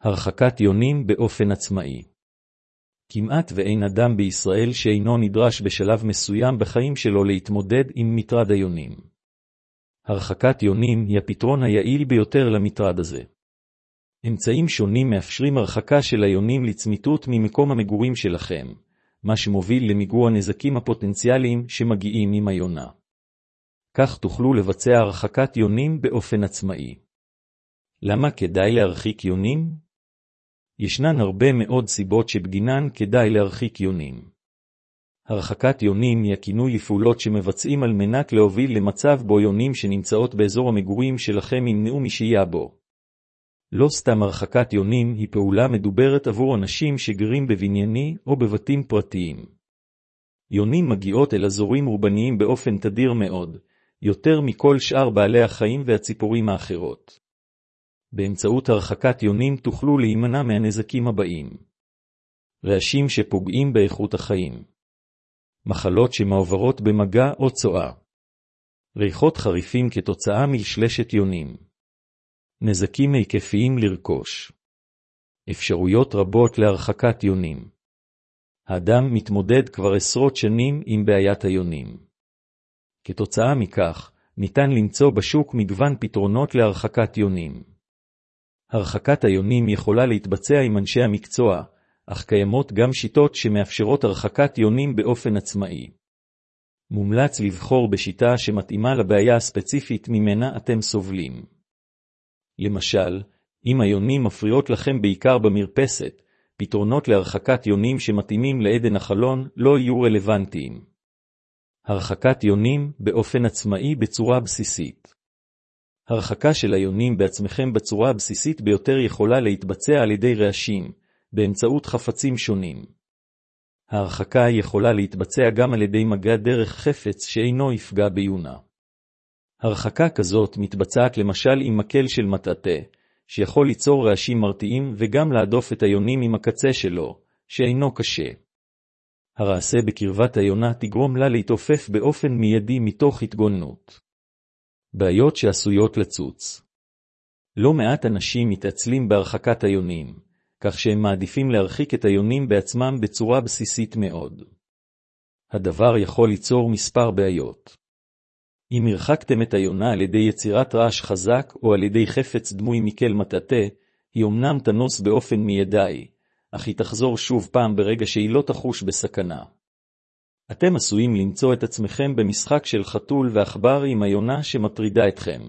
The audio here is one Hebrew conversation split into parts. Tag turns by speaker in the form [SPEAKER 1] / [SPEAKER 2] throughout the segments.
[SPEAKER 1] הרחקת יונים באופן עצמאי. כמעט ואין אדם בישראל שאינו נדרש בשלב מסוים בחיים שלו להתמודד עם מטרד היונים. הרחקת יונים היא הפתרון היעיל ביותר למטרד הזה. אמצעים שונים מאפשרים הרחקה של היונים לצמיתות ממקום המגורים שלכם, מה שמוביל למיגור הנזקים הפוטנציאליים שמגיעים עם היונה. כך תוכלו לבצע הרחקת יונים באופן עצמאי. למה כדאי להרחיק יונים? ישנן הרבה מאוד סיבות שבגינן כדאי להרחיק יונים. הרחקת יונים היא הכינוי לפעולות שמבצעים על מנת להוביל למצב בו יונים שנמצאות באזור המגורים שלכם ימנעו משהייה בו. לא סתם הרחקת יונים היא פעולה מדוברת עבור אנשים שגרים בבנייני או בבתים פרטיים. יונים מגיעות אל אזורים אורבניים באופן תדיר מאוד, יותר מכל שאר בעלי החיים והציפורים האחרות. באמצעות הרחקת יונים תוכלו להימנע מהנזקים הבאים. רעשים שפוגעים באיכות החיים. מחלות שמעוברות במגע או צואה. ריחות חריפים כתוצאה משלשת יונים. נזקים היקפיים לרכוש. אפשרויות רבות להרחקת יונים. האדם מתמודד כבר עשרות שנים עם בעיית היונים. כתוצאה מכך, ניתן למצוא בשוק מגוון פתרונות להרחקת יונים. הרחקת היונים יכולה להתבצע עם אנשי המקצוע, אך קיימות גם שיטות שמאפשרות הרחקת יונים באופן עצמאי. מומלץ לבחור בשיטה שמתאימה לבעיה הספציפית ממנה אתם סובלים. למשל, אם היונים מפריעות לכם בעיקר במרפסת, פתרונות להרחקת יונים שמתאימים לעדן החלון לא יהיו רלוונטיים. הרחקת יונים באופן עצמאי בצורה בסיסית. הרחקה של היונים בעצמכם בצורה הבסיסית ביותר יכולה להתבצע על ידי רעשים, באמצעות חפצים שונים. ההרחקה יכולה להתבצע גם על ידי מגע דרך חפץ שאינו יפגע ביונה. הרחקה כזאת מתבצעת למשל עם מקל של מטאטא, שיכול ליצור רעשים מרתיעים וגם להדוף את היונים עם הקצה שלו, שאינו קשה. הרעשה בקרבת היונה תגרום לה להתעופף באופן מיידי מתוך התגוננות. בעיות שעשויות לצוץ. לא מעט אנשים מתעצלים בהרחקת היונים, כך שהם מעדיפים להרחיק את היונים בעצמם בצורה בסיסית מאוד. הדבר יכול ליצור מספר בעיות. אם הרחקתם את היונה על ידי יצירת רעש חזק או על ידי חפץ דמוי מקל מטאטא, היא אמנם תנוס באופן מיידי, אך היא תחזור שוב פעם ברגע שהיא לא תחוש בסכנה. אתם עשויים למצוא את עצמכם במשחק של חתול ועכבר עם היונה שמטרידה אתכם.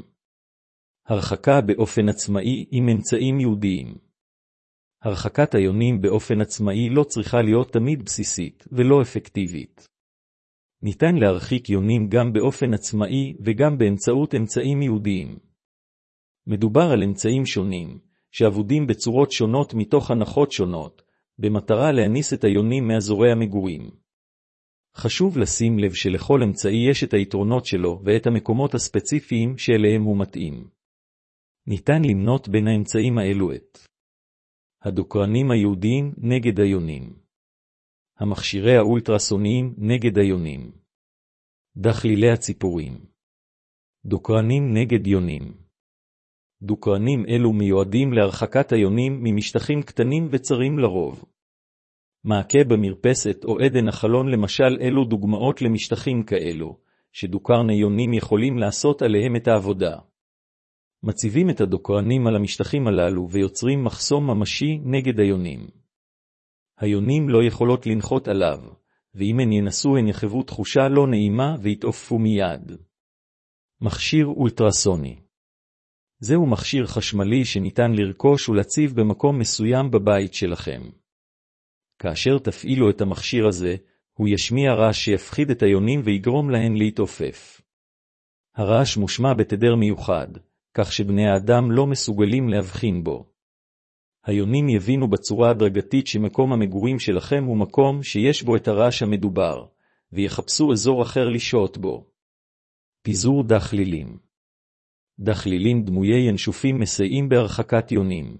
[SPEAKER 1] הרחקה באופן עצמאי עם אמצעים ייעודיים. הרחקת היונים באופן עצמאי לא צריכה להיות תמיד בסיסית ולא אפקטיבית. ניתן להרחיק יונים גם באופן עצמאי וגם באמצעות אמצעים ייעודיים. מדובר על אמצעים שונים, שעבודים בצורות שונות מתוך הנחות שונות, במטרה להניס את היונים מאזורי המגורים. חשוב לשים לב שלכל אמצעי יש את היתרונות שלו ואת המקומות הספציפיים שאליהם הוא מתאים. ניתן למנות בין האמצעים האלו את הדוקרנים הייעודיים נגד היונים, המכשירי האולטרסוניים נגד היונים, דחלילי הציפורים, דוקרנים נגד יונים. דוקרנים אלו מיועדים להרחקת היונים ממשטחים קטנים וצרים לרוב. מעקה במרפסת או עדן החלון למשל אלו דוגמאות למשטחים כאלו, שדוקרני יונים יכולים לעשות עליהם את העבודה. מציבים את הדוקרנים על המשטחים הללו ויוצרים מחסום ממשי נגד היונים. היונים לא יכולות לנחות עליו, ואם הן ינסו הן יחוו תחושה לא נעימה ויתעופפו מיד. מכשיר אולטרסוני. זהו מכשיר חשמלי שניתן לרכוש ולהציב במקום מסוים בבית שלכם. כאשר תפעילו את המכשיר הזה, הוא ישמיע רעש שיפחיד את היונים ויגרום להן להתעופף. הרעש מושמע בתדר מיוחד, כך שבני האדם לא מסוגלים להבחין בו. היונים יבינו בצורה הדרגתית שמקום המגורים שלכם הוא מקום שיש בו את הרעש המדובר, ויחפשו אזור אחר לשהות בו. פיזור דחלילים. דחלילים דמויי ינשופים מסייעים בהרחקת יונים.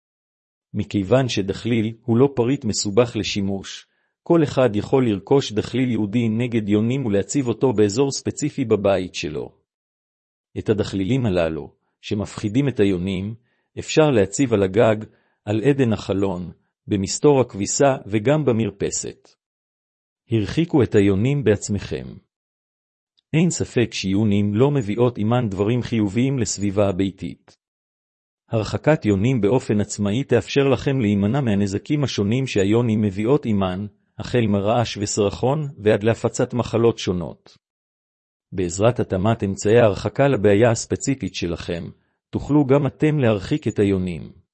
[SPEAKER 1] מכיוון שדחליל הוא לא פריט מסובך לשימוש, כל אחד יכול לרכוש דחליל ייעודי נגד יונים ולהציב אותו באזור ספציפי בבית שלו. את הדחלילים הללו, שמפחידים את היונים, אפשר להציב על הגג, על עדן החלון, במסתור הכביסה וגם במרפסת. הרחיקו את היונים בעצמכם. אין ספק שיונים לא מביאות עימן דברים חיוביים לסביבה הביתית. הרחקת יונים באופן עצמאי תאפשר לכם להימנע מהנזקים השונים שהיונים מביאות עימן, החל מרעש וסרחון ועד להפצת מחלות שונות. בעזרת התאמת אמצעי ההרחקה לבעיה הספציפית שלכם, תוכלו גם אתם להרחיק את היונים.